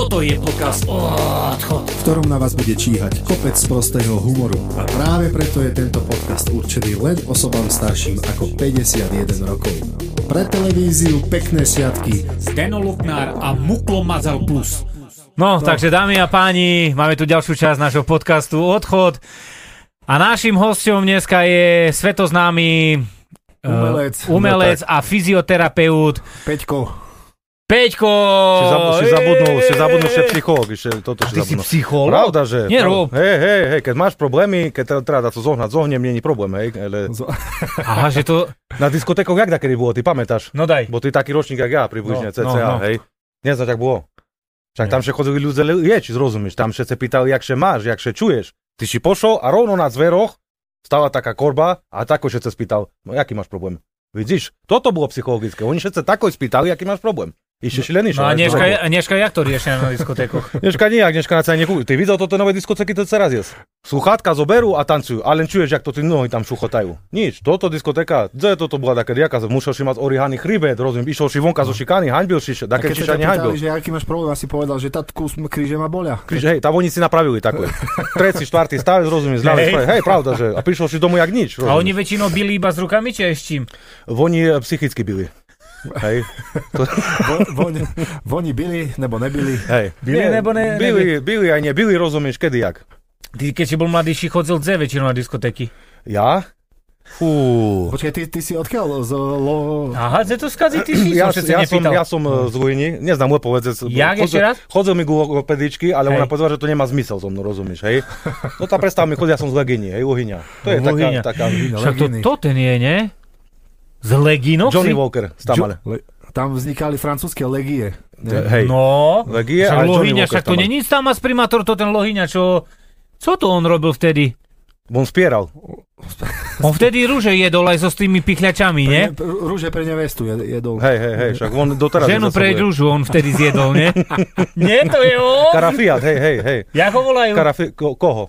Toto je podcast Odchod, v ktorom na vás bude číhať kopec prostého humoru. A práve preto je tento podcast určený len osobám starším ako 51 rokov. Pre televíziu pekné sviatky Zdeno Luknár a Muklo Mazal Plus. No, takže dámy a páni, máme tu ďalšiu časť nášho podcastu Odchod. A našim hosťom dneska je svetoznámy umelec a fyzioterapeut Peťko! Si zabudnú, že psychológ. Ty si psychológ? Pravda, že? Nerob. Hej, keď máš problémy, keď treba to zohniem, nie je problém, hej. Ale... Aha, že to... Na diskotékoch jak takedy bolo, ty pamätáš? No daj. Bo ty taký ročník, jak ja, približne, cca, hej. Neznáš, jak bolo. Však tam še chodili ľudia liečiť, rozumieš? Tam še sa pýtali, jak še máš, jak še čuješ. Ty si pošol a rovno na zveroch stala taká korba a tako še sa spýtal, no jaký máš problém? Vidíš, toto bolo psychologické. Oni všetci tako spýtali, aký máš problém. Ešte šílený. No a dneška jak to riešia na diskotékoch? Dneška na cene nekúpi. Ty videl toto nové diskotéky, to teraz je. Sluchátka zoberú a tancujú, ale len čuješ, jak to tí nohy tam šuchotajú. Nič, toto diskotéka, toto bola taká diaka, musel si mať orihaný chrbet, rozumiem, išiel si vonka zo šikany, hanbil si, také či sa nehanbil. Že aký máš problém, asi povedal, že tatku kríže ma bolia. Hej, tam oni si napravili takové. 3., 4. stavec, rozumiem, hej, pravda, že a prišiel si domov jak nič. Rozumiem. A oni väčšinou bili iba s rukami, či aj s čím? Oni psychicky bili. Hej. Voni byli, nebo nebili. Hej. Byli aj nebili, rozumieš, kedy jak. Ty, keď si bol mladý, chodil dze väčšinou na diskotéky. Ja? Fú. Počkaj, ty si odkiaľ? Aha, to skazí, ty si ja som z Lujny, neznám môj povedec. Jak ešte raz? Chodil mi pedičky, ale ona povedala, že to nemá zmysel so mnou, rozumieš, hej? No tá predstav mi, ja som z Legíny, hej, Luhyňa. To je taká... Však to ten je, nie? Z Legínok? Johnny Walker, stamale. Tam vznikali francúzske legie. Hej. No, legie, však Lohyňa, však to není tam as primátor, to ten Lohyňa, čo to on robil vtedy? On spieral. On vtedy rúže jedol aj so s tými pichľačami, nie? Rúže pre nevestu jedol. Hej, však on doteraz... Ženu pre rúžu on vtedy zjedol, nie? Nie, to je on? Karafiat, hej. Jak ho volajú? Koho?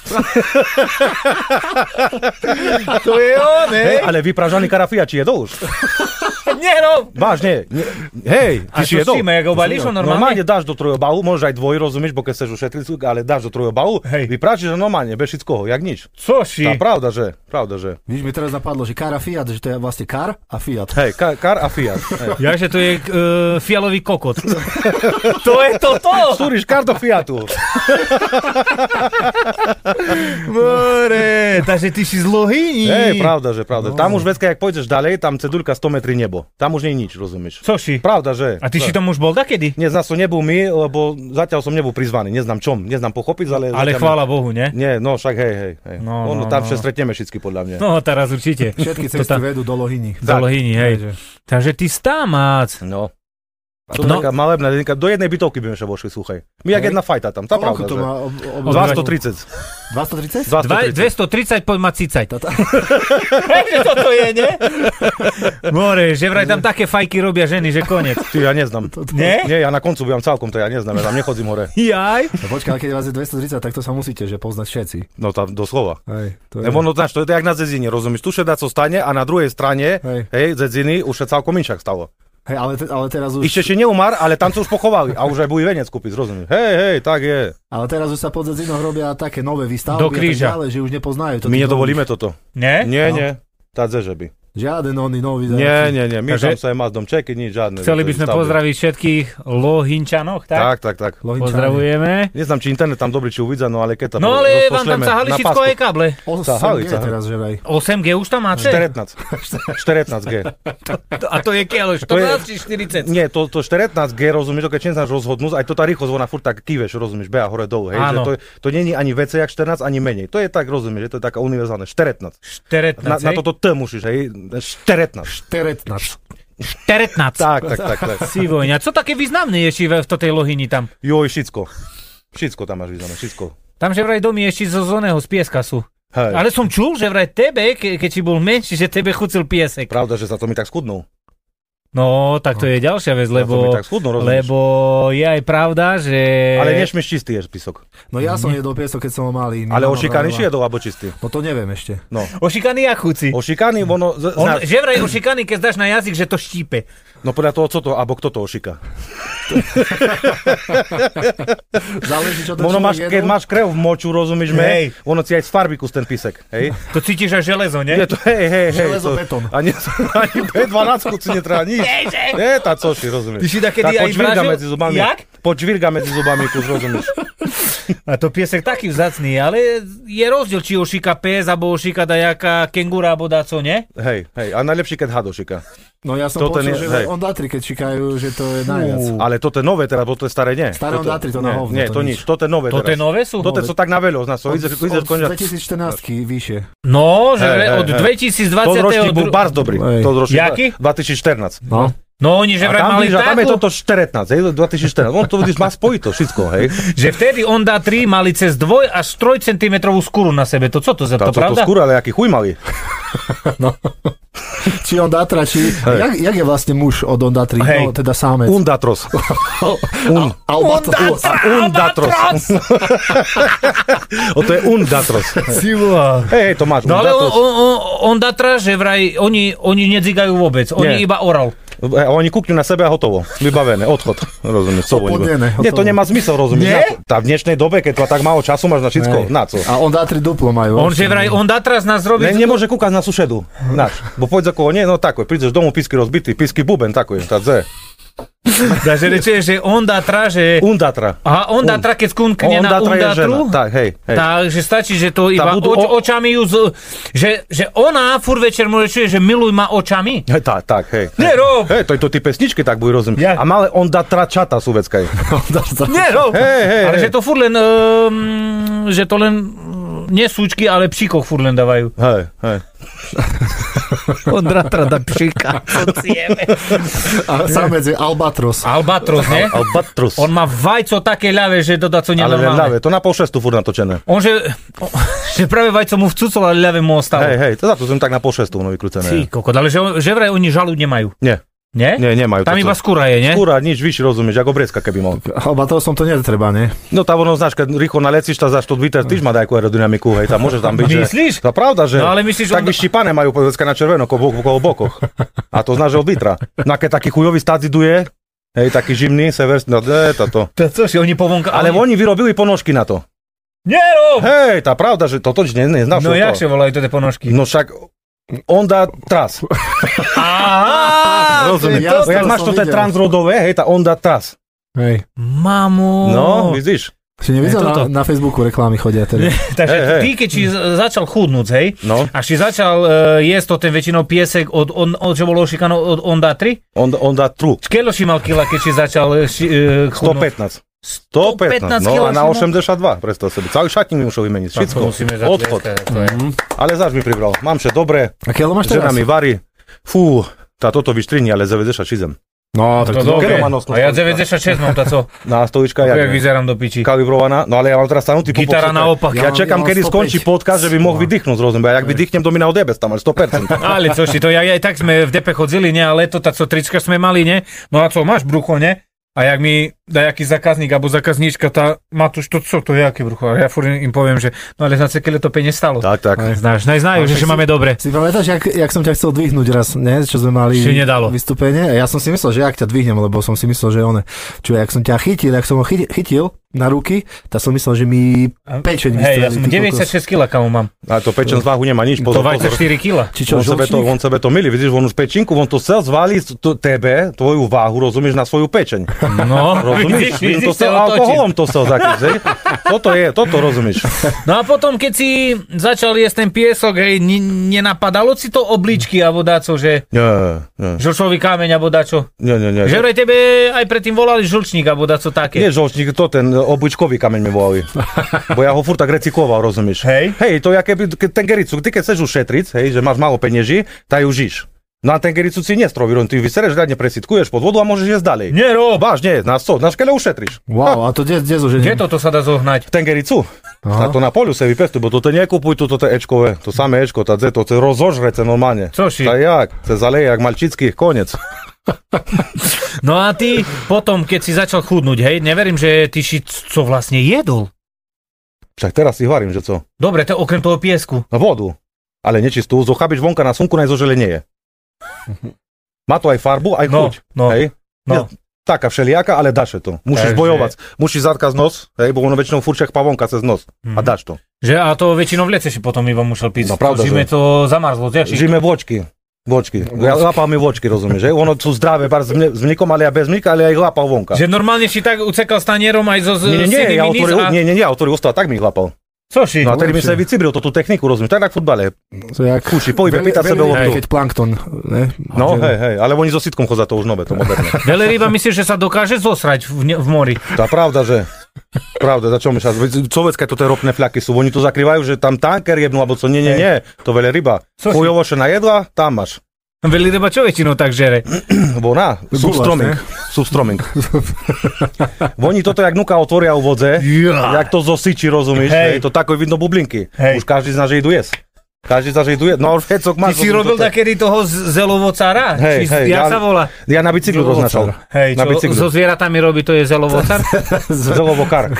To je on, hej? Ale vypražaný karafiat, či jedol už? Nie, no. Vážne, hej, ty si jedol. A čo jak ho balíš, normálne? Normálne dáš do trojobalu, môžeš aj dvoj, rozumieš, bo keď chceš ušetriť, ale dáš do trojobalu, vypražíš normálne, bez všetkoho, jak nič. Coži? Tá pravda, že. Víš, mi teraz napadlo, že Kara Fiat, že to je vlastne Kar a Fiat. Hej, Kar a Fiat. Ja, že to je fialový kokot. To je toto. Súriš Kar do Fiatu. More, takže ty si z Lohyni. Hej, pravda, že pravda. No. Tam už vecka, jak pôjdeš ďalej, tam cedulka 100 metrý nebo. Tam už nie je nič, rozumieš? Coži? Pravda, že. A ty si tam už bol dakedy? Neznám, som nebol my, lebo zatiaľ som nebol prizvaný. Neznám pochopiť, ale... Ale chvála Bohu, ne? Nie, no však hej. No, tam všetko stretneme všetky podľa mňa. No, teraz určite. Všetky cesty vedú do Lohyni. Do Lohyni, hej. Takže ty stámac. No. To je taká malebná dedinka, do jednej bytovky by sme sa vošli, sluchaj. My jak jedna fajta tam, tá pravda, že... 230. 230 poď ma cicať. Že toto je, ne? More, že vraj tam také fajky robia ženy, že konec. Ty, ja neznám. Nie? Nie, ja na koncu bývam celkom, to ja neznám, ja tam nechodzím hore. Jaj. No počkaj, keď vás je 230, tak to sa musíte, že poznať všetci. No tam doslova. Hej, to je... Lebo no, to je jak na Zedzine, rozumieš? Tu šedá co stane a na druhej strane, hej, Zedziny už sa celkom inšak stalo. Hej, ale teraz už... Ešte neumar, ale tam sa už pochovali a už aj bude venec kúpiť, rozumieš? Hej, tak je. Ale teraz už sa pod Zedzinou robia také nové výstavby do kríža. Ale že už nepoznajú to. My nedovolíme toto. Nie? Nie. Tá že by. Žiaden nový. Nie. My tam sa má domčeky, nič žiadne. Chceli by sme pozdraviť všetkých Lohinčanov, tak? Tak. Pozdravujeme. Neznám, či internet tam dobrý, či uvidza, no ale keď tam... No ale vám tam sahali všetko aj káble. 8G teraz, že vej. 8G už tam máte? 14G. A to je keľo, 14 či 40? Nie, to 14G, rozumieš, keď neznáš rozhodnúť, aj to tá rýchlosť, ona furt tak kýveš, rozumieš, beha hore dolu, hej, že to nie je ani viacej jak 14, ani menej. To je tak, rozumieš, že to je taká univerzálne, 14. Na toto T musíš, hej, 14. Tak. Si vojňa. Co také významné je v tej Lohyni tam? Joj, všetko tam máš významné, všetko. Tam že vraj domy ešte zo zóneho z pieska sú. Hej. Ale som čul, že vraj tebe, keď si bol menší, že tebe chucil piesek. Pravda, že sa to mi tak skudnul. No, tak to je ďalšia vec, lebo je aj pravda, že... Ale nešmieš čistý ješ písok. No ja som jedol piesok, keď som ho malý. Ale ošikaný či jedol, alebo čistý? No to neviem ešte. No. Ošikaný a chuci. Ošikaný, Že vraj ošikaný, keď dáš na jazyk, že to štípe. No podľa toho, alebo kto to ošika. Záleží, čo to keď máš krev v moču, rozumíš, ono si aj z farbikus ten písek, hej? To cítiš aj železo, nie? Nie, to železo, betón. Ani B12 si netreba nič. Nie, tá coši, rozumieš. Ty si takedy aj vražil? Jak? Počvirga medzi zubami, kus, rozumieš. A to piesek taký vzácný, ale je rozdiel, či ošika pes, alebo ošika dajaká kengura, alebo dáco, nie? Hej, a najlepší, keď had ošika. No ja som počul, že ondatri, keď šikajú, že to je najviac. Ale toto je nové, teda, to je staré, nie? Staré ondatri, to na hovno. Nie, to nič, toto je nové teraz. Toto je nové sú? Toto sú tak na veľo, od 2014 vyššie. No, že od 2020. To ročník bol bardzo dobrý. Jaký? 2014. No oni, že vraj mali takú... Tam je toto 14, 2014. On to vidíš, má spojito všetko, hej. Že vtedy Onda 3 mali cez 2 až 3 cm skúru na sebe. To co to za to, pravda? To skúru, ale aký chuj mali. No. Či Onda 3, jak je vlastne muž od Onda 3? No, teda sámec. Undatros. Undatros. To je Undatros. Hej, to máš. No ale Onda 3, že vraj oni nedzigajú vôbec. Oni iba oral. A oni kúknú na sebe a hotovo. Vybavené, odchod. Rozumieš, nie, to nemá zmysel, rozumieš. Tá v dnešnej dobe, keď to tak málo času máš na všetko, na co? A Onda 3 duplo majú. On že vraj Onda 3 z nás robí... Nemôže kúkať na sušedu. Bo poď ako, nie, no tako, prídeš domov, písky rozbitý, písky buben, tako je, tá dze. Takže rečuje, že Onda 3, že... Undatra. Aha, Onda 3, keď skúnkne na Undatru, tak, hej. Takže stačí, že to iba očami ju... Že ona furt večer mu rečuje, že miluj ma očami. Tak, hej. Nerob! Hej, to ty pesničky tak budú rozumieť. A malé Ondatra čata sú vecka. Nerob! Hej. Ale že to furt len... Že to len... Nie súčky, ale pšíkoch furt len dávajú. Hej. Ondatra da pšíka. A samec je Albatros. Albatros, nie? Albatros. On má vajco také ľavé, že to dá co nenormálne. Ale ľavé, to na pol šestu furt natočené. On že práve vajco mu vcucol, ale ľavé mu ostalo. Hej, to za to som tak na pol šestu vykrúcené. Ty kokot, ale že vraj oni žalúď nemajú. Nie. Nie? Nie, nemajú. Tam iba skúra je, nie? Skúra, nič, vyšší, rozumieš, ako brieska, keby mal. Alba, to som to netreba, nie? No tá ono, znáš, keď rýchlo nalecíš, tá za to vyter, tyž má dajku aerodynamiku, hej, tam môžeš tam byť, myslíš? To pravda, že no, ale myslíš, tak by štípané majú povedzka na červeno, okolo bokoch. A to znáš, že od vitra. No keď taký chujový stadziduje, hej, taký živný, severský, no táto. To co si, oni povonka... Ale oni vyrobili ponožky na to. Nerob! Hej, tá pravda, že toto neznáš. No jak sa volajú tie ponožky? No však... Onda Tras. Rozumiem. Jak máš to transrodové, hej, tá Onda Tras. Hej. Mamo. No, vidíš? Si nevidel, na Facebooku reklamy chodia teda. Takže ty, keď si začal chudnúť, hej, a si začal jesť to ten väčšinou piesek od čo bolo ošikano od Onda 3? Onda Tru. Škelo si mal kila, keď si začal chudnúť? 115, no a na 82, predstav sebi. Celý šatník mi musel vymeniť, všetko, odchod. Ale zač mi pribral, mám vše dobre, žena mi varí, toto vyštrini, ale 96. No, tak to dobre, a ja 96 mám to co? Na stojička, jak vyzerám do piči. Kalibrovaná, no ale ja mám teraz stanutý pupok. Gitara naopak. Ja čekám, kedy skončí podcast, že by mohol vydýchnuť, rozumiem, a jak vydýchnem, to mi na odebec tam, ale 100%. Ale co si to, aj tak sme v Depe chodzili, ne, ale to tak co trička sme mali, ne, no a co, máš brucho, ne? A jak mi dajaký zákazník alebo zákazníčka, tá Matúš, to co, to je aké brucho? A ja furt im poviem, že no ale znáte, keď to peniaz stalo. Tak. Znajú, že máme dobre. Si pamätáš, jak som ťa chcel dvihnúť raz, ne? Čo sme mali vystúpenie? A ja som si myslel, že jak ťa dvihnem, lebo som si myslel, že jak som ťa chytil, jak som ho chytil na ruky, tak som myslel, že mi pečeň vystrelí. Hej, ja som 96 kg, kamo mám. A to pečen z váhu nemá nič. To 24 kg. On sebe to milí, vidíš, on už pečinku, on to chcel zvaliť tebe, tvoju váhu, rozumieš, na svoju pečeň. No, rozumieš? To chcel alkoholom to chcel zakryť, toto rozumieš. No a potom, keď si začal jesť ten piesok, hej, nenapadalo si to obličky, alebo dáco, že žlčový kameň, alebo dáčo? Nie. Že vraj tebe aj predtým volali žlčník, alebo dáco také. Nie žlčník, to ten obličkový kameň mi volali. Bo ja ho furt tak recykloval, rozumieš? Hej, to je keby ten gericu, ty keď chceš ušetriť, hej, že máš málo penieží, tak ju žíš. No a ten gericu si nestroví, ty vysereš, riadne presitkuješ pod vodu a môžeš jesť ďalej. Nie, vážne, na škele ušetríš. Wow, a to kde zožením? Kde toto sa dá zohnať? Ten gericu? A to na polu sa vypestuj, bo toto nekupuj, toto je ečkové, to samé ečko, to rozožrece normálne. Coži? Tak jak, se zaleje jak malčických, konec. No a ty potom, keď si začal chudnúť, hej, neverím, že ty si co vlastne jedol. Však teraz si hovorím, že co? Dobre, to okrem toho piesku. Na vodu. Ale nečistú, zochabiš vonka na slnku, najzožele nie je. Má to aj farbu, aj chuť. Hej? No. Taká všelijaká, ale dáš to. Musíš bojovať. Musíš zatkať nos, hej, bo ono väčšinou furt pavonka cez nos. A dáš to. Že, a to väčšinou v lete si potom iba musel piť. No pravda, Žime to zamarzlo. Žime vočky. Ja lápal mi vočky, rozumieš, že? Ono sú zdravé, bar s mliekom, ale aj bez mlieka, ale aj lápal vonka. Že normálne si tak ucekal stanierom aj zo ja autorý ostal, tak mi ich lápal. Coži? No a tedy mi sa vycibril tú techniku, rozumieš, tak na futbale. Kúši, pohybe, pýtať sebe loptu. Keď plankton, ne? No, hej, ale oni so sitkom chodia, to už nové, to moderné. Veľryba myslíš, že sa dokáže zosrať v mori? Tá pravda, že... Pravda, za čo myšľaš? Sovietské toto ropné fľaky sú, oni to zakrývajú, že tam tanker jednú, alebo co, nie, to veľryba. Chujovoše najedla, tam máš. Veľryba čo väčšinou tak žere? Bona, substroming. Oni toto jak nuka otvoria u vodze, jak to zosyčí, rozumíš? Hej, to tako vidno bublinky. Už každý zná, že idú jesť. No, vecok máš. Ty si robil takedy toho zelovocára? Hej, jak sa volá? Ja na bicyklu roznačal. Hej, čo so zvieratami robí, to je zelovocár? Zelovokár.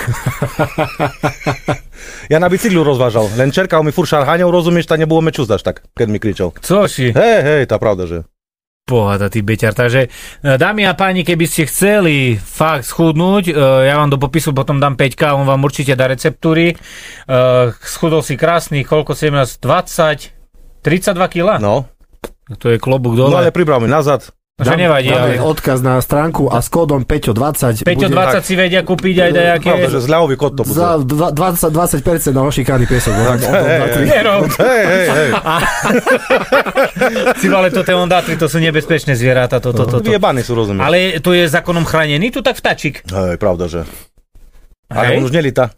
Ja na bicyklu rozvážal, len čerkal mi furt šarháňov, rozumieš, tak nebolo meču zdaš tak, keď mi kričal. Coži? Hej, tá pravda, že... Pohada, ty beťar. Takže, dámy a páni, keby ste chceli fakt schudnúť, ja vám do popisu potom dám 5K, on vám určite dá receptúry. Schudol si krásny, koľko 17, 20, 32 kg? No. To je klobúk dole. No ale pribral mi nazad. Nevadí, ale... odkaz na stránku a s kódom Peťo20 Peťo20 si vedia kúpiť aj dajaké... Pravda, že zľavový kód to bude. Za 20% na ošikány piesok. Hej. Si ale to ondatri, to sú nebezpečné zvieratá. Vyjebaní sú, rozumieš. Ale to je zákonom chránený, tu tak vtáčik. Hej, pravda, že. Ale on už nelíta.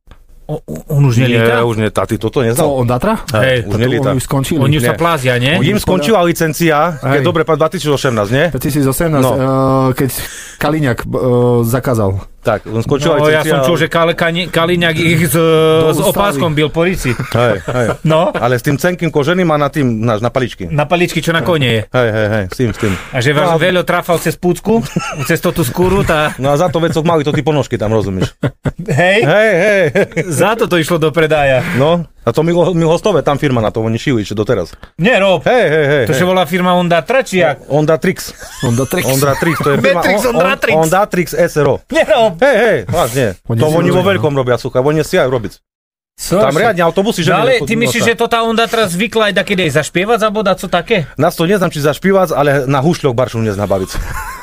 On už nelíta? Nie, už nie, ty toto neznal. Co, on Datra? Hej, už nelíta. Oni už skončili. Oni už sa plázia, nie? Im skončila licencia, keď dobre, 2018, nie? 2018, keď Kaliňák zakázal. Tak, on skončila licencia. Ja som čul, že Kaliňák ich s opáskom bil po rici. Hej. No? Ale s tým cenkým koženým a na paličky. Na paličky, čo na kone je. Hej, s tým. A že vás veľo trafal cez púcku, cez tú skúru, tá... No a za to vecok mali to ty ponožky tam, rozumieš? Hej. Za to išlo do predaja. No, a to my hostové, tam firma na to, oni šili ešte doteraz. Nie, Rob. Hej. To sa volá firma Ondatra, či jak? Ondatrix, to je firma Ondatrix SRO. Nie, Rob. Hej, vlastne. To oni vo veľkom robia, sucha, oni si aj robiť. Tam riadne autobusy, že... No ale ty myslíš, že to tá Ondatra zvykla aj takedy zašpievať, alebo co také? Nás to neznám, či zašpievať, ale na hušľok baršu nezná baviť.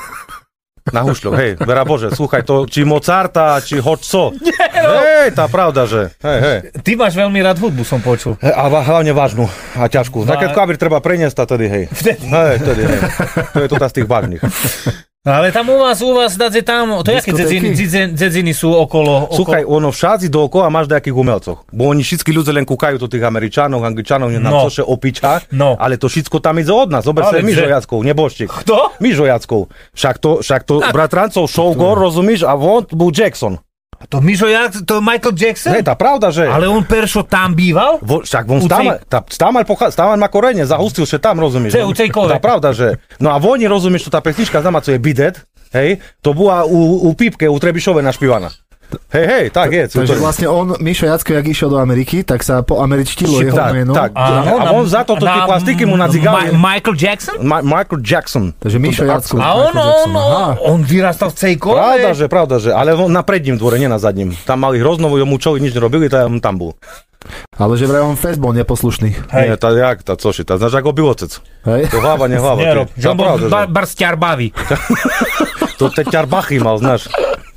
Na hušľok, hej, vera Bože, slúchaj to, či Mozarta, či hočco. Hej, tá pravda, že, hej. Ty máš veľmi rád hudbu, som počul. A hlavne vážnu a ťažkú. Keď klavír treba preniesť, a tedy, hej. Vtedy, hej. To je to z tých vážnych. Ale tam u vás dáte tam, to jaké dzedziny sú okolo... Słuchaj, ono všádzi dookoła masz do jakich umelcov. Bo oni všetci ľudia len kúkajú do tých Američanov, Angličanov, na cože opiča, ale to všetko tam ide od nás. Zober sa Mižo Jackov, nebožčík. Kto? Mižo Jackov. Však to bratrancov Šovgor, rozumíš, a on bol Jackson. To Mižo Jackson, to Michael Jackson? Hej, tá pravda, že... Ale on peršo tam býval? Však on stámal má korene, zahustil sa tam, rozumieš? Tá pravda, že... No a oni, rozumieš, to tá pesnička známa, co je Bidet, hej, to bola u Pípke, u Trebišove našpívaná. Hej, tak je. Takže vlastne on, Mišo Jacko, jak išiel do Ameriky, tak sa poameričtilo jeho meno. Tak. A on za to tie plastiky mu nadzigali. Michael Jackson? Michael Jackson. Takže Mišo Jacko. A on vyrastal v Cejkove? Pravda, že. Ale na predním dvore, nie na zadním. Tam mali hroznovo, mu čo nič nerobili, tak on tam bol. Ale že vraj on fest bol neposlušný. Nie, tá jak, tá coši, tá znaš ako bilocec. Hej. To hlava, nehlava. Že on bol barsťarbavý. To te ťarbachy mal, znaš.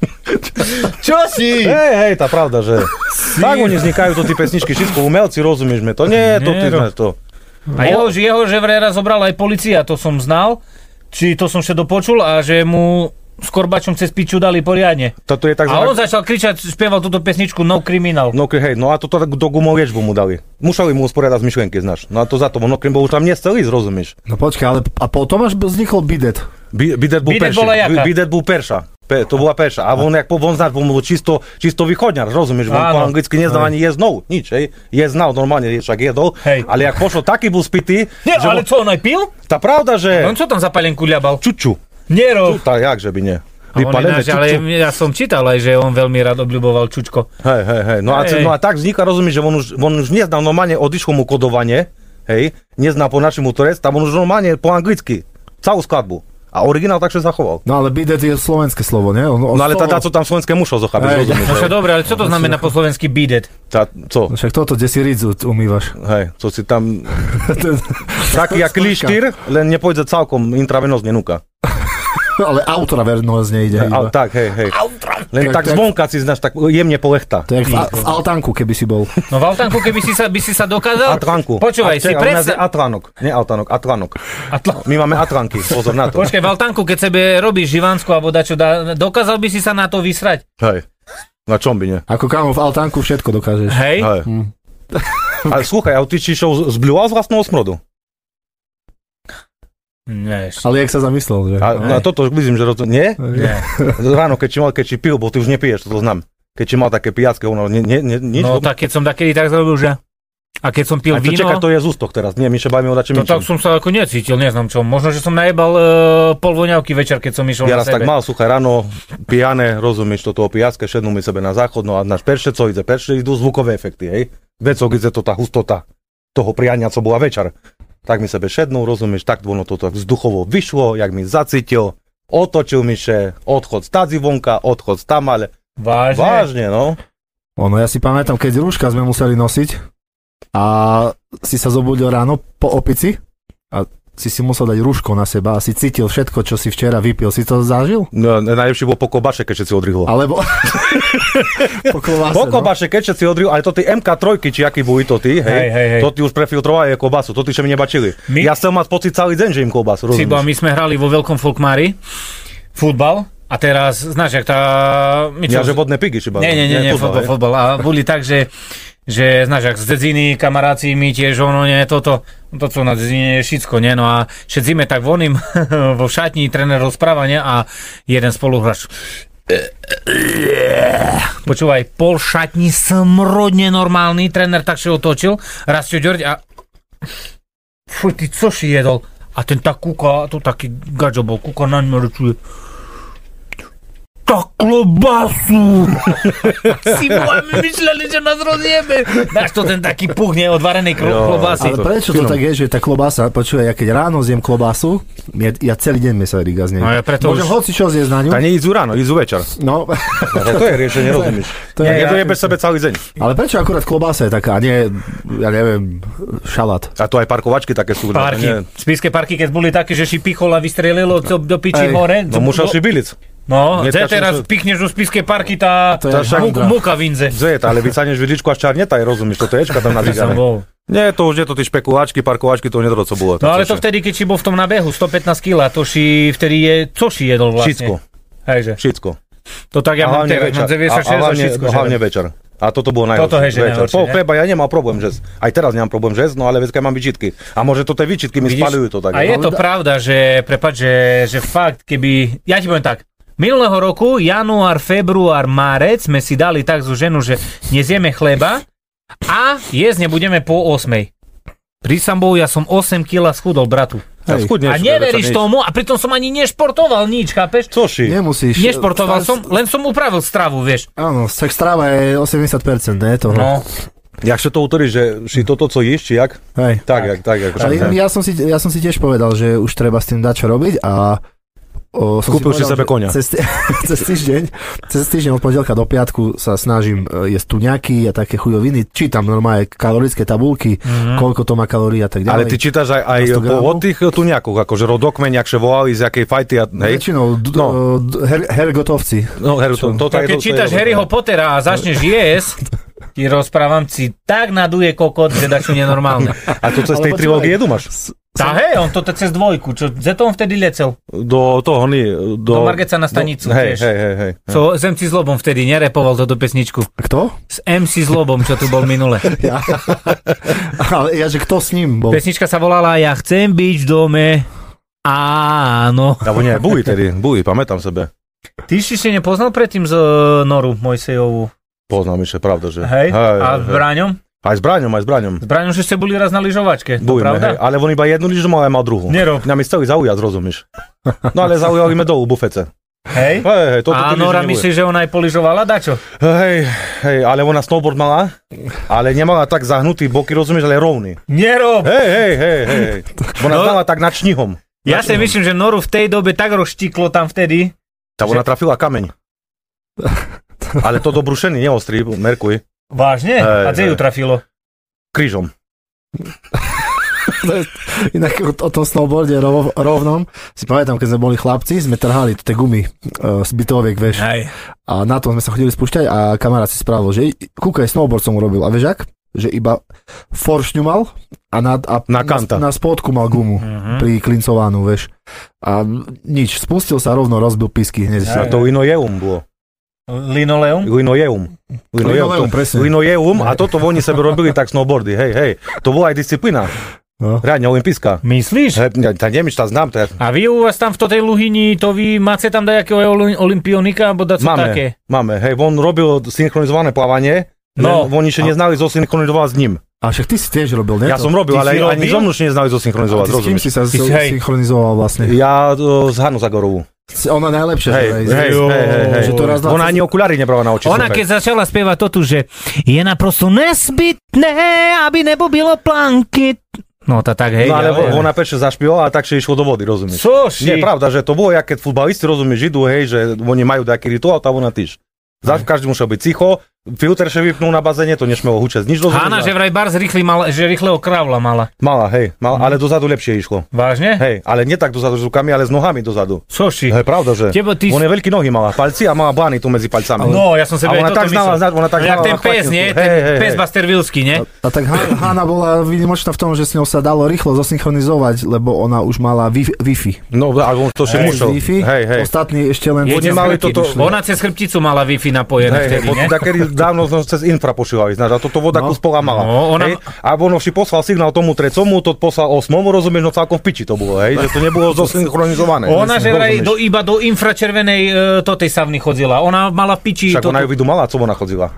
Čo si? Hej, tá pravda, že tak oni vznikajú to tí pesničky, všetko umelci, rozumieš mi to? Nie, to ty znaš to. A jeho že vraj raz zobrala aj polícia, to som znal, či to som všetko počul a že mu s korbačom cez piču dali poriadne. A on začal kričať, spieval túto pesničku No Criminal. No a toto do gumov liečbu mu dali. Museli mu usporiadať z myšlienky, znaš. No a to za to, No Criminal už tam nescel ísť, rozumieš? No počkaj, ale a potom až vznikol Bidet. Bidet bol Perša. To bola Peša. A on znáš, on bol čisto východňar, rozumieš? On po anglicky neznal ani jesť no, nič, hej. Znal normálne, však jedol, ale jak pošlo, taký bol spitý. Nie, ale čo, on aj pil? Tá pravda, že... On čo tam za palenku ľabal? Čuču. Nero. Tak, jakže by nie. Ale ja som čítal aj, že on veľmi rád obľuboval čučko. Hej. No a tak vzniká, rozumieš, že on už neznal normálne, odišlo mu kodovanie, hej, neznal po našemu turec, tam on už normálne po anglicky, celú skladbu. A originál takže zachoval. No ale bidet je slovenské slovo, ne? No ale tá co tam slovenské mušo zochápiš, rozumieš. No dobre, ale čo to znamená po slovensky bidet? Co? Však toto, kde si ridzu umývaš. Hej, co si tam... Taký jak klištír, len nepôjde celkom intravenózne núka. Ale ultravenózne ide. Tak, hej. Len tak zvonka si znáš, tak jemne polechta. To je v altánku, keby si bol. No v altánku, keby si sa dokázal. Atlánku. Počúvaj, si predstav... Atlánok. Nie altánok, Atlánok. My máme Atlánky, pozor na to. Počkaj, v altánku, keď sebe robíš živánsku alebo dačo, dokázal by si sa na to vysrať? Hej. Na čom by nie? Ako kámo, v altánku všetko dokážeš. Hej. Ale slúchaj, a ty či zbľúval z vlastného smrodu? Nie. Ale jak sa zamyslel, že? A toto myslím, že nie? Nie. Ráno, keď si pil, bo ty už nepiješ, to znam. Keď si mal také pijacké, nič. No tak keď som takedy tak zrobil, že... A keď som pil víno... Čakaj, to je z ústok teraz, nie, my sa bavíme o dačím inčím. Tak som sa ako necítil, neznám čo. Možno, že som najebal pol voňavky večer, keď som išiel na sebe. Tak mal, słuchaj, ráno, pijané, rozumieš, toto pijacké, šednú mi sebe na záchod, no a náš perše idú zvukové efekty, hej. Vecok ide to tá hustota toho priania, co bola večer. Tak mi sebe šednú, rozumieš, tak ono toto vzduchovo vyšlo, jak mi zacítil, otočil mi še, odchod stadzi vonka, odchod tam, ale vážne, no. Ono, ja si pamätám, keď rúška sme museli nosiť a si sa zobudil ráno po opici a si musel dať rúško na seba a si cítil všetko, čo si včera vypil. Si to zažil? No, najlepšie bol po kobaše, keď si odrihol. Alebo... po kobaše, keď si odrihol, ale to ty MK3, či aký boli to ty, hej. To ty už prefiltrovali kobasu, to ty še mi nebačili. Ja som mal pocit celý deň, že im kobasu, rozumieš? My sme hrali vo Veľkom Folkmári, futbal, a teraz, znáš, jak tá... Ja, že vodné pigy, či Nie, futbal. A boli tak, že znáš, jak z Dedziny kamaráci mi tiež, to co na Dedzine je všetko, nie? No a všetzíme tak voným vo šatni, tréner rozprávania a jeden spoluhráč. Počúvaj, pol šatni smrodne normálny, tréner tak sa otočil, raz čo ďorť a fuj, ty co si jedol? A ten tak kúka, to taký gadžo bol, kúka na ňu rečuje. Tak klobasu! Si mysleli, že nás rozjebe. Máš to ten taký puch, nie? Od varenej klobásy. Ale prečo to tak je, že tá klobása, počúvaj, ja keď ráno zjem klobásu, ja celý deň mi sa riga z nej. No ja preto môžem hoci čo zjesť na ňu. A nie idú ráno, idú večer. No. To je riešenie, rozumíš. Nedojebeš sebe celý deň. Ale prečo akurát klobása je taká, a nie, ja neviem, šalát. A to aj parkovačky také sú. Parky. Spišské parky, keď boli také, že si pichol a vystrelilo do piči hore. No musel si bilic. No, teraz pichneš do Spišskej parky, tá múka vinze. Ale vycaneš vidičku až čarneta, rozumieš, toto ječka tam nadvígané. Nie, to už nie to tí špekuláčky, parkovačky, to nedoro, co bolo. No ale to vtedy, keď si bol v tom nabehu, 115 kg, to si vtedy je, co si jedol vlastne? Všetko. Hejže. Všetko. To tak ja mám teraz, mám 96 a všetko. Hlavne večer. A toto bolo najhoršie. Po chleba ja nemám problém, že aj teraz nemám problém, že no ale veď mám výčitky. A môže to tie výčitky mi spaľujú to tak. A je to pravda, že prepáč, že fakt, keby, ja ti poviem tak, minulého roku, január, február, márec, sme si dali tak zo ženu, že nezjeme chleba a jesť nebudeme po 8. Prísam Bohu, ja som 8 kg schudol, bratu. A neveríš tomu, a pritom som ani nešportoval nič, chápeš? Coži? Nemusíš. Nešportoval som, len som upravil stravu, vieš. Áno, tak strava je 80%, ne toho. No. Jak sa to utoríš, že si toto, co jíš, či jak? Hej. Tak. Ja som si tiež povedal, že už treba s tým dať čo robiť a kúpil si sebe koňa. Cez týždeň od pondelka do piatku sa snažím jesť tuňaky a také chujoviny. Čítam normálne kalorické tabulky, koľko to má kalórií a tak ďalej. Ale ty čítaš aj od tých tuňakoch, akože rodokmeň, ak še volali, z jakej fajty. Väčšinou hergotovci. No, keď čítaš Harryho Pottera a začneš jesť, ti rozprávam, si tak naduje kokot, že dačo nenormálne. A to cez tej trilógie jedu máš? Tá hej, on to cez dvojku, čo zeto on vtedy lecel? Do Margeca na stanicu tiež. Hej. S MC Zlobom vtedy nerepoval toto pesničku. Kto? S MC Zlobom, čo tu bol minule. Ale že kto s ním bol? Pesnička sa volala Ja chcem byť v dome. Áno. Alebo nie, Buj tedy, pamätám sebe. Ty si nepoznal predtým z Noru Mojsejovú? Poznám ešte, pravda, že. Hej, a s Braňom? Aj s Braňom. S Braňom, že ste boli raz na lyžovačke, to pravda? Hej, ale on iba jednu lyžu mal, ale mal druhú. Nerob. Mňa mi chceli zaujať, rozumieš. No ale zaujali me dolu v bufece. Hej? A Nora myslí, že ona aj poližovala, dačo? Hej, ale ona snowboard mala, ale nemala tak zahnutý boky, rozumieš, ale rovný. Nerob! Hej. Ona stala tak nad šnihom. Ja si myslím, že Noru v tej dobe tak rozštiklo tam vtedy. Tak ona trafila kameň. Ale to do brušeny, neostrý, merkuj. Vážne? A kde ju trafilo? Krížom. Inak o tom snowboarde rovnom si pamätám, keď sme boli chlapci, sme trhali tie gumy z bytoviek, vieš. Hej. A na tom sme sa chodili spúšťať a kamarát si spravil, že kúkaj, snowboard som urobil. A vieš ak? Že iba foršňu mal a na spodku mal gumu priklincovanú, vieš. A nič, spustil sa rovno, rozbil pisky hneď. A to linoleum bolo. Linoleum, presne. Linoleum a toto oni sebe robili tak snowboardy, hej. To bola aj disciplína. No. Riadne olimpijská. Myslíš? Tá Nemič, tá znám. A vy u vás tam v tej Luhyni, to vy máte tam dajakého olimpionika, alebo daco také? Máme, hej, on robil synchronizované plávanie, oni ešte neznali zosynchronizovať s ním. A však ty si tiež robil, ne? Ja som robil, ale ani so mnou ešte neznali zosynchronizovať, rozumieš? S kým si sa synchronizoval vlastne? Ja s Hanu Zagorovú. Ona najlepšia. Hej. Ona ani okulári nebrala na oči. Ona keď začala spievať to tu, že je naprosto nezbytné, aby nebobilo planky. No to tak, hej. No ale ona peče zašpievala a tak sa išlo do vody, rozumieš? Coži? Nie, pravda, že to bolo, jak keď futbalisti, rozumieš, idú, hej, že oni majú taký rituál, tá ona tiež. Každý musel byť ticho, filter še vypnul na bazéne, to nešmelo hučať. Nič rozumieš. Hanna, že vraj Bars rýchleho kravla mala. Mala, ale dozadu lepšie išlo. Vážne? Hej, ale nie tak dozadu s rukami, ale s nohami dozadu. Coži? Hej, pravda, že. On je veľký nohy mala, palci a mala blány tu medzi palcami. No, ja som si ona tak znala, jak ten pes, nie? Ten pes Buster Wilsky, nie? A tak Hanna bola výnimočná v tom, že s ňou sa dalo rýchlo zosynchronizovať, lebo ona už mala Wi-Fi. No, ale on to še musel. Hej. Ostatní ešte len... Ona cez chrbticu mala Wi-Fi napojené vtedy, nie? Takedy dávno cez infra pošila, a toto voda kuspola mala. A ono si poslal signál tomu trecomu, to poslal 8, rozumieš, no celkom v piči to bolo, hej, že to nebolo zosynchronizované. Ona že iba do infračervenej tej savny chodzila. Ona mala v piči... Však ona ju vidumala, co ona chodzila?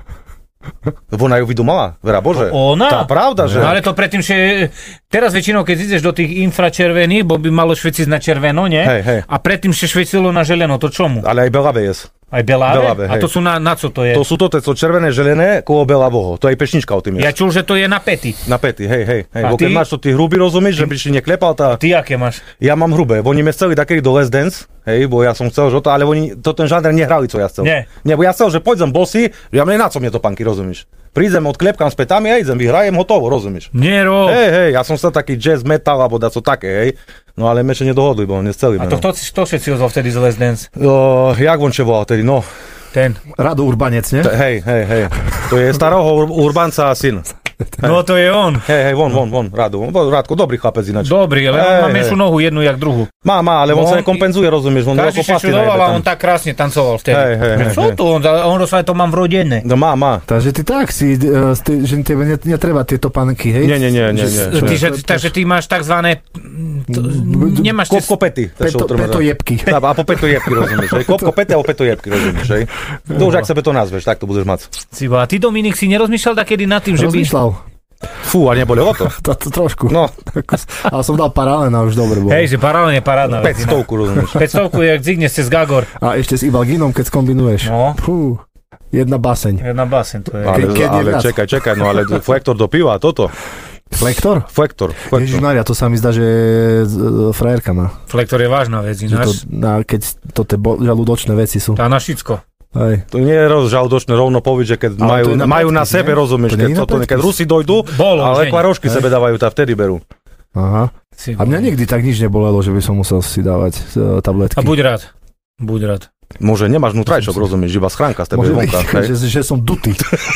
Ona ju vidumala, vera Bože. Ona? Tá pravda, že... No, ale to predtým, že teraz väčšinou, keď ideš do tých infračervených, bo by malo šveciť na červeno, nie? Hej. A predtým še švecilo na želeno, to čomu? Ale aj belavé jes. Aj beláve? A to sú na co to je? To sú to červené želené, kolo belávoho. To je aj pešnička o tým je. Ja čul, že to je na pety. Na pety, hej. Bo keď máš to ty hrubý, rozumieš, že by si neklepal tá... Ty aké máš? Ja mám hrubé. Oni me chceli takedy do Les Dance, hej, bo ja som chcel, že to, ale oni to ten žáner nehrali, co ja chcel. Nie, bo ja chcel, že pôjdem bosy, ja mne na co mne to panky, rozumieš? Prídem, odklepkám s petami a idem, vyhrajem, hotovo, rozumieš? Hej, ja som chcel taký jazz metal, alebo daco také, hej. No ale my ešte nedohodli, bo nechceli. A to všetci ozval vtedy z Les Dance? Jak on čo volal tedy, no. Ten. Rado Urbanec, nie? Hej. To je starého Urbanca syn. No to je on. Hej, von, Rado. Rádko, dobrý chlapec ináč. Dobrý, ale on má menšiu nohu jednu jak druhú. Má, ale on sa nekompenzuje, rozumieš. Každý sa čudoval a on tak krásne tancoval vtedy. Hej. Čo to? On rozsvaj to mám vrodené. No má. Takže ty tak si, že tebe netreba tieto panky, hej? Nie. Takže ty máš takzvané... Nemáš... Kopko-pety. Petojebky. A po petojebky, rozumieš. Kopko-pety a po petojebky, rozumieš. To už ak sebe to nazveš, tak to budeš mať. A ty, Dominik, si nerozmýšľal takedy nad tým, že by... Fú, a nebolelo to? To trošku. No. Ale som dal paralén a už dobre bolo. Hej, že paralén je parádna vec. 500, rozumieš. 500 je, jak zigne cez Gagor. A ešte s Ibalginom, keď skombinuješ. No. Fú, jedna baseň, to je. Ale čakaj, no ale flektor do piva a toto. Flektor? Flektor. Ježišmaria, to sa mi zdá, že frajerka má. Flektor je vážna vec, ináč. Keď to tie žalúdočné veci sú. Tá na všetko. Hej. To nie je žalúdočné, rovno povedť, že keď majú na sebe, rozumieš, keď Rusi dojdú, ale kvarošky sebe dávajú, tá vtedy berú. Aha. A mňa nikdy tak nič nebolelo, že by som musel si dávať tabletky. A buď rád. Môže nemáš vnútrajčok, rozumieš, iba schránka z tebe vonka. Že som dutý.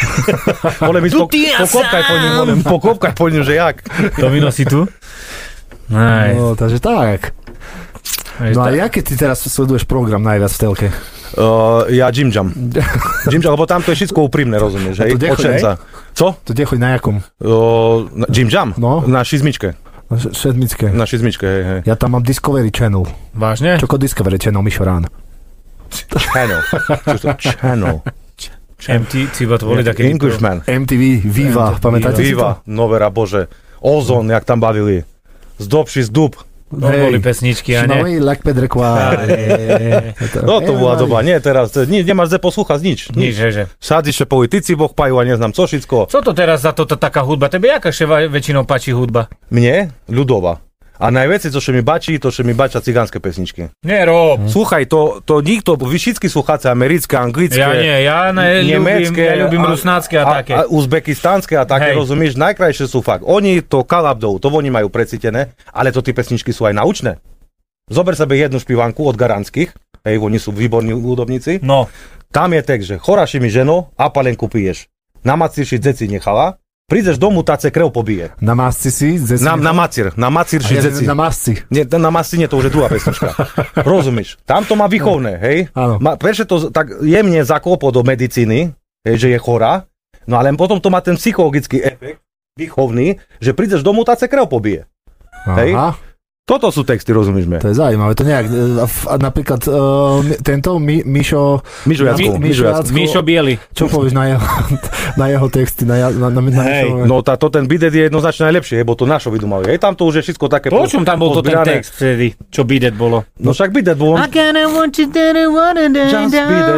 Pokopkaj po ňu, že jak. Domino si tu? No, takže tak. No a jaké ty teraz sleduješ program najviac v telke? Ja Jim Jam, lebo tam to je všetko úprimné, rozumieš, hej? Očenca. Co? To kde chodí na jakom? Jim Jam? No. Na šizmičke. Na šizmičke, hej. Ja tam mám Discovery Channel. Vážne? Čoko Discovery Channel, Mišo Rán. Channel. MTV to boli také... Englishman. MTV, Viva, pamätáte si to? Viva, novera Bože. Ozon, jak tam bavili. Zdobši zdub. To boli pesničky, a ne? Lak Pedrekva. No to bola doba, nie teraz, nemáš ze poslúchať nič. Nič, že. Sádiše politici bohpajú a neznám co všetko. Co to teraz za toto taká hudba? Tebe jaká väčšinou páči hudba? Mne? Ľudová. A najviac, to, čo mi bačia cigánske pesničky. Nie, Rob. Słuchaj, to nikto, vy všetky slucháce, americké, anglické, ja ľubím rusnácké a také. A uzbekistánske a také, rozumíš, najkrajšie sú fakt. Oni to kalabdou, to oni majú precítené, ale to tie pesničky sú aj naučné. Zober sebe jednu špivanku od Garanských, oni sú výborní hudobníci. No. Tam je text, že choraši mi ženo, a palenku piješ. Namacirši dzeci nechala, prídeš domu, tá se krev pobije. Na masci si? Na macirši dzeci. Na masci. Nie, na masci nie, to už je druhá pesnička. Rozumíš? Tam to má výchovné, hej? Prečo to tak jemne zaklopo do medicíny, hej, že je chorá, no ale potom to má ten psychologický efekt, výchovný, že prídeš domu, tá se krev pobije. Hej? Toto sú texty, rozumíš mi? To je zaujímavé, to nejak, napríklad tento Mišo Biely. Čo povieš na jeho texty? No ten bidet je jednoznačne najlepšie, bo to našo vydumali. Tam to už je všetko také... Počom tam bol to ten text vtedy, čo bidet bolo? No však bidet bolo... I kinda want you that I wanna just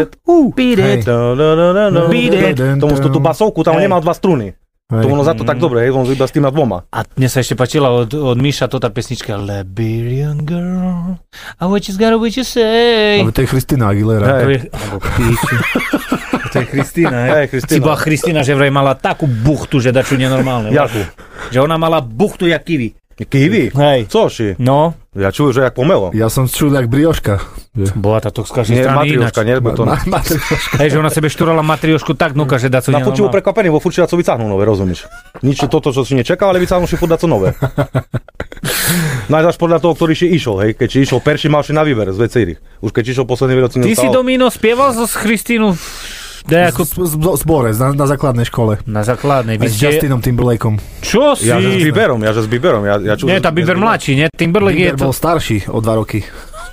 bidet. Tomu tú basovku, tam nemal 2 struny. To ono za to tak dobre, on iba s tým na 2. A mne sa ešte páčila od Miša tá pesnička Liberian girl, I just gotta what you say. Ale to je Christina Aguilera. To je Christina, hej? Si bola Christina, že vraj mala takú buchtu, že dačo nenormálne. Jakú? Že ona mala buchtu jak kiwi. Kiwi? Hej. Coži? No. Ja čujem, že jak pomelo. Ja som čul jak brioška. Bola tá toxká strany ináč. Nie, Hej, že ona sebe šturala matriošku tak dnuka, že daco nenormálne. Na počuvu prekvapený, vo furt co vycáhnú nové, rozumíš? Nič toto, čo si nečakal, ale vycáhnú si furt daco nové. Najdáš podľa toho, ktorý si išiel, hej? Keď si išiel perší, mal si na výber z vecejrých. Už keď si išiel posledný výroci Ty si, Domino, spieval so Christínu Zbore, na základnej škole. Na základnej. Aj s Justinom Timberlakeom. Čo si? Ja s Bieberom. Nie, tá Bieber mladší, nie? Timberlake je to... bol starší o 2 roky.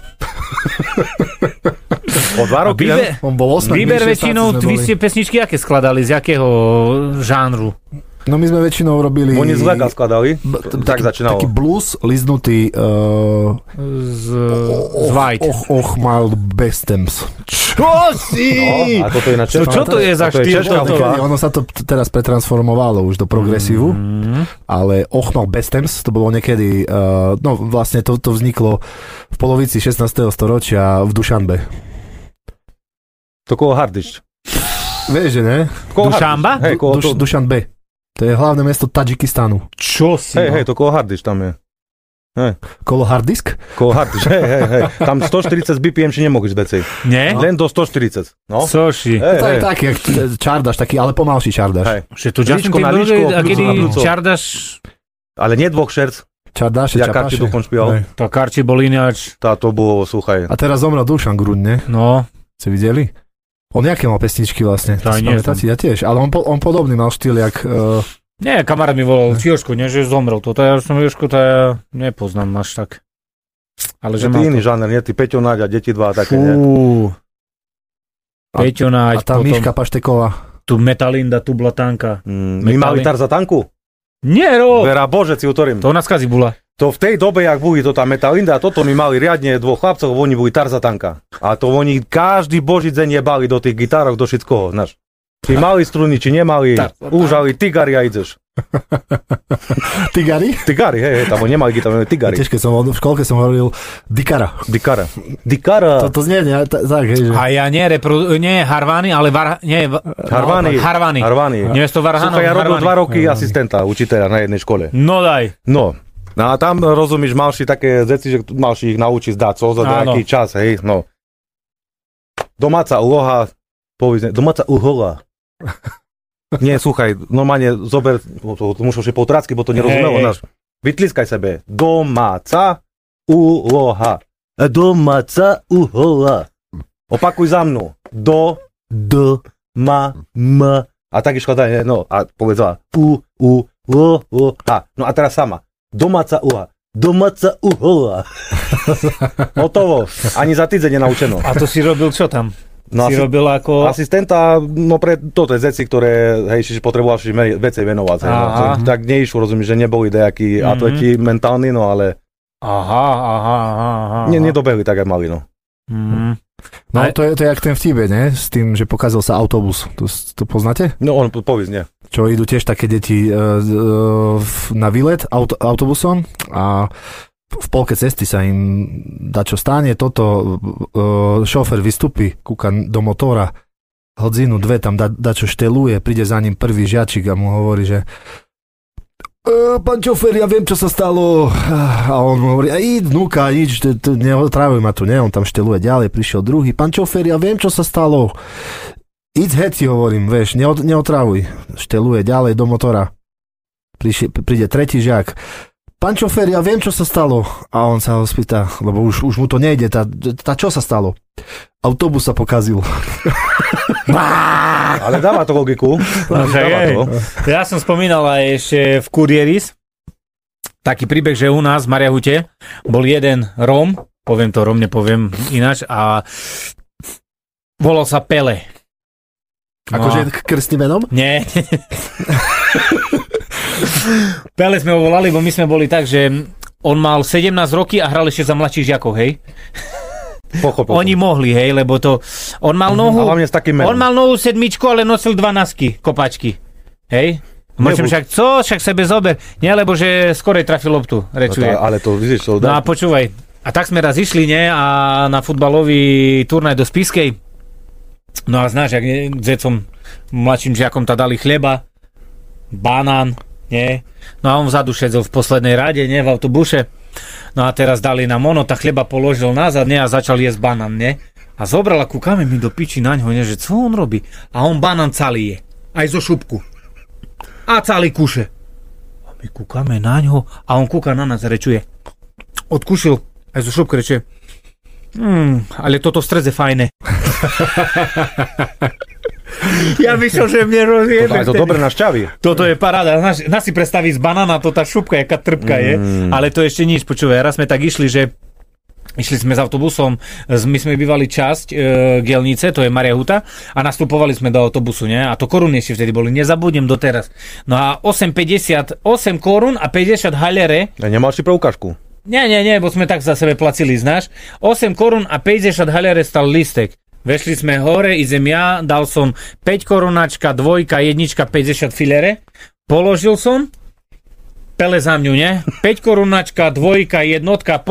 O 2 roky? On bol 8. Bieber väčšinou, vy ste pesničky aké skladali? Z jakého žánru? No my sme väčšinou robili... Oni z Vega skladali, tak začínalo. Taký blues, liznutý z White. Mal Bestems. Čo si? No, a toto je čo to je za štýl? Ono sa to teraz pretransformovalo už do progresívu, ale Mal Bestems, to bolo niekedy, vlastne to vzniklo v polovici 16. storočia v Dušanbe. To koho Hardišť? Vieš, že ne? Dušanba? Dušanbe. To je hlavné mesto Tadžikistanu. Čo si? Hej, to koho Hardiš tam je. Kolo harddisk? Kolo harddisk, hej. Tam 140 BPM si nemôžeš veci. Nie? Len do 140. No. Coži? To je taký, jak čardaš, taký, ale pomalší čardaš. Hej. Že tu Justin Timberlake, a kedy čardaš... Ale nie 2 šerc. Čardaše, ja Karči Dukon špieval. To Karči bol ináč. Táto bolo, sluchaj. A teraz zomrel Dušan Gruň, ne? No. Ste videli? On nejaké mal pesničky vlastne. Ja tiež, ale on podobný mal štýl, jak... Nie, kamarát mi volal Jožko, nie, že zomrel. Toto ja som Jožko, to ja nepoznám až tak. Ale že ty iný žáner, nie? Ty Peťo Náď a deti 2 a také, nie? Peťo Náď, a tá Miška Pašteková. Tu Metalinda, tu Blatanka. My mali Tarzatanku? Nie, Rob! Vera Bože, si utorím. To na skazi bola. To v tej dobe, jak boli to tá Metalinda, toto my mali riadne 2 chlapcov, oni boli Tarzatanka. A to oni každý boží deň jebali do tých gitárok, do všetkoho, znaš. Ty mali struny, či nemali, úžali, tigari a ideš. Tigari? Tigari, hej, tam nemali gitáru, tigari. Tiež, keď som v školke som hovoril Dikara. To znie, ne? Tak, hej, že... A ja nie Harvani, ale Harvani. Nie je to Varhanov. Ja robil 2 roky asistenta, učiteľa na jednej škole. No daj. No a tam, rozumíš, mal si také veci, že mal si ich naučiť zdať, co za nejaký čas, hej, no. Domáca úloha. Nie, słuchaj, normálne zober, to muszę się po trácky, bo to nerozumelo náš. Vytliskaj sebe. Domáca úloha. Opakuj za mnou. A tak išlo daj, no, a povedz úloha. No a teraz sama. Domáca úloha. Domáca uhola. Hotovo. Ani za týždeň nenaučeno. A to si robil čo tam? No si robil ako... Asistenta, no pre toto je veci, ktoré, hej, potreboval si veci venovať. Hej, no, tak neišlo, rozumiem, že neboli nejakí atleti mentálni, no ale... Aha. Nedobehli tak, jak mali, no. No to je jak ten vtip, ne? S tým, že pokazil sa autobus. To poznáte? No on povedz, nie. Čo idú tiež také deti na výlet autobusom a v polke cesty sa im dačo stane, toto šófer vystupí, kúka do motora, hodzinu, dve tam dačo šteluje, príde za ním prvý žiačik a mu hovorí, že pán šofér, ja viem, čo sa stalo. A on mu hovorí, vnúka, nič, neotrávuj ma tu, ne? On tam šteluje ďalej, prišiel druhý. Pán šofér, ja viem, čo sa stalo. Idz heci, hovorím, vieš, neotrávuj. Šteluje ďalej do motora. Príde tretí žiak. Pán šofér, ja viem, čo sa stalo. A on sa ho spýta, lebo už mu to nejde. Tá čo sa stalo? Autobus sa pokazil. Ale dáva to logiku. Ja som spomínal aj ešte v Kurieris taký príbeh, že u nás v Mariahute bol jeden Róm, poviem to Róm, nepoviem ináč, a volal sa Pele. Akože krstným menom? Nie. Pele sme ho volali, bo my sme boli tak, že on mal 17 roky a hral ešte za mladších žiakov, hej? Pochopil. Oni mohli, hej, lebo to... On mal nohu... A hlavne s takým menom. On mal nohu 7, ale nosil 12 kopačky, hej? Môžem však sebe zober. Nie, lebo že skorej trafil loptu, rečuje. No ale to vidíš, to dá. No a počúvaj, a tak sme raz išli, nie? A na futbalový turnaj do Spiskej. No a znáš, jak decom mladším žiakom ta dali chleba, banán, nie? No a on vzadu šedzel v poslednej rade, nie? V autobuse. No a teraz dali nám ono, tá chleba položil nazad, nie? A začal jesť banán, nie? A zobral a kúkame mi do piči naňho, nie? Že co on robí? A on banán celý je. Aj zo šupku. A celý kuše. A my kúkame naňho a on kúka na nás a rečuje. Odkúšil aj zo šupku, rečuje. Ale toto stredze fajné. Ja myslel, že mne rozjebe. To je dobre na šťavy. Toto je paráda. Nás si predstaví z banána, to tá šupka, jaká trpka je. Ale to ešte nič. Počúvaj, raz sme tak išli, že išli sme s autobusom, my sme bývali časť Gielnice, to je Mariahuta, a nastupovali sme do autobusu, nie? A to koruny ešte vtedy boli, nezabudnem doteraz. No a 8 korún a 50 halere. A nemal si preukážku? Nie, bo sme tak za sebe placili, znáš. 8 korún a 50 halere stal listek. Vešli sme hore, idem ja, dal som 5 korunačka, 2, 1, 50 filere, položil som, Pele za mňu, nie? 5 korunačka, 2, 1,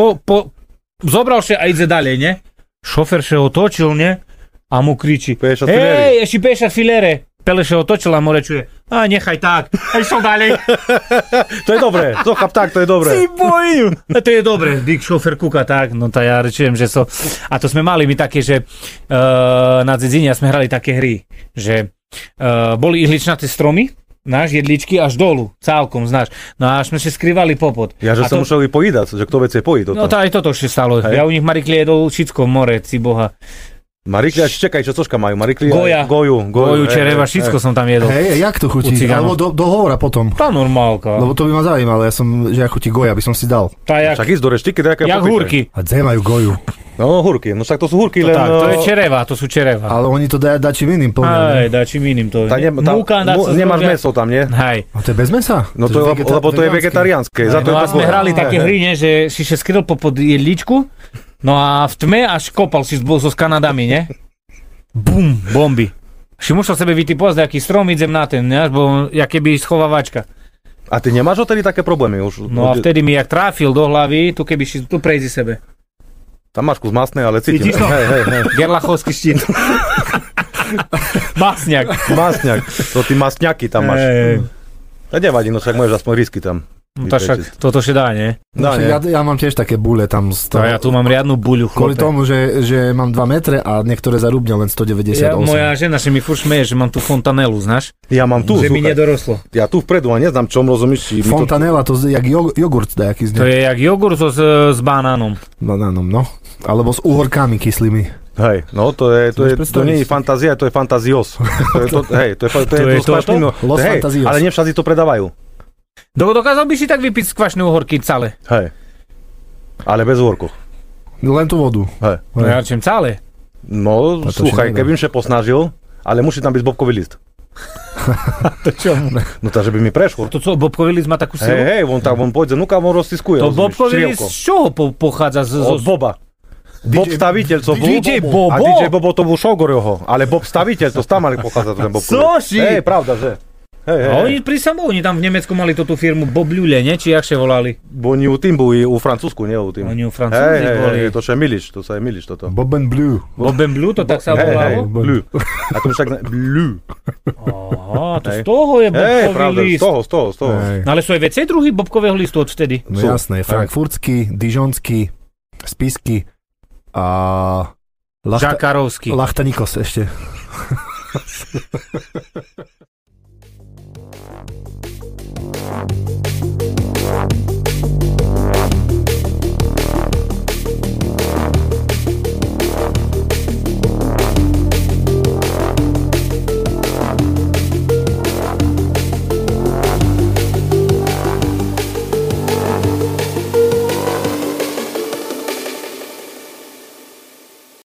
zobral še a ide ďalej, nie? Šofer še otočil, nie? A mu kričí, hej, ešte 50 filere. Pele še otočil a mu rečuje, a nechaj tak, a išiel ďalej. To je dobré, to chap tak, to je dobré. Si bojím. A to je dobré, dík šofer kúka tak, no to ja rečujem, že so... A to sme mali my také, že na dzedzine sme hrali také hry, že boli ihličnaté stromy, náš jedličky až dolu, celkom, znáš. No a sme si skrývali popod. Ja, že sa museli pojídať, že kto vece pojí toto. No to aj toto ešte stalo. Hej. Ja u nich Marikli jedol všetko, more, ciboha. Marikli, čekaj, čo cožka majú? Marikli, Goju, čereva, všetko som tam jedol. Hej, jak to chutí? Alebo do hovora potom. Tá normálka. Lebo to by ma zaujímalo, že jak chutí goja, by som si dal. Však ísť do reštiky, jak húrky. A dze majú goju. No húrky, no však to sú húrky, len... To je čereva, to sú čereva. Ale oni to dačím iným plne. Hej, dačím iným to. Nemáš meso tam, nie? Hej. A to je bez mesa? No to lebo to je vegetariánske. No a sme hrali také hry, že si še skryl popod jedličku, no a v tme až kopal si so Kanadami, nie? Bum, bomby. Si musel sebe vytipovať nejaký strom, idem na ten, ne? Bo keby schovávačka. A ty nemáš odtedy také problémy už? No a vtedy mi jak tráfil do hlavy, tu keby si tu prejdi sebe. Tam máš kus masné, ale cítim. Hej. Gerlachovský štít. Masňak. To ty masňaky tam máš. To nevadí, no však môžeš aspoň risky tam. No to však, toto še dá, nie? No, ja mám tiež také bule tam. Ja tu mám riadnu buľu, kvôli tomu, že mám 2 metre a niektoré zarúbne len 198. Moja žena si mi furt šmeje, že mám tu fontanelu, znaš? Ja mám tu. Že mi nedoroslo. Ja tu vpredu a neznám, čom rozumíš. Fontanela, to je jak jogurt nejaký z nej. To je jak jogurt s banánom. Banánom, no. Alebo s uhorkami kyslými. Hej, no to nie je fantázia, to je fantázios. To je ale nevšade to predávajú. Dokázal by si tak vypiť z kvašné uhorky celé? Hej. Ale bez horko. Len tú vodu. Hej. No ja čím cále. No, sluchaj, keby sa posnažil, ale musí tam byť bobkový list. To čo? No takže by mi prešlo. To co, bobkový list má takú silu? Hej, on pôjde, nuka, on roztiskuje. To bobkový list z čoho pochádza? Od Boba. Bob staviteľ, co bol. DJ Bobo? A DJ Bobo to bol Šogorovho, ale Bob staviteľ, to tam mali pochádza ten bobkový list. Coži? Hej, pravda, že? Hej. Oni tam v Nemecku mali túto firmu Bob Ľule, ne? Či jakže volali? Bo oni u tým boli, u Francúzsku, nie u tým. Oni u Francúzi boli. Hej, to sa milíš toto. Bob and Blue. Bob and Blue, to tak sa volalo? Blue. A to však Blue. Aha, to z toho je bobkový list. Z toho. Ale sú aj veci druhy bobkového listu odvtedy? No jasné, frankfurtský, dižonský, spisky a... Žakarovský. Lachtanikos ešte.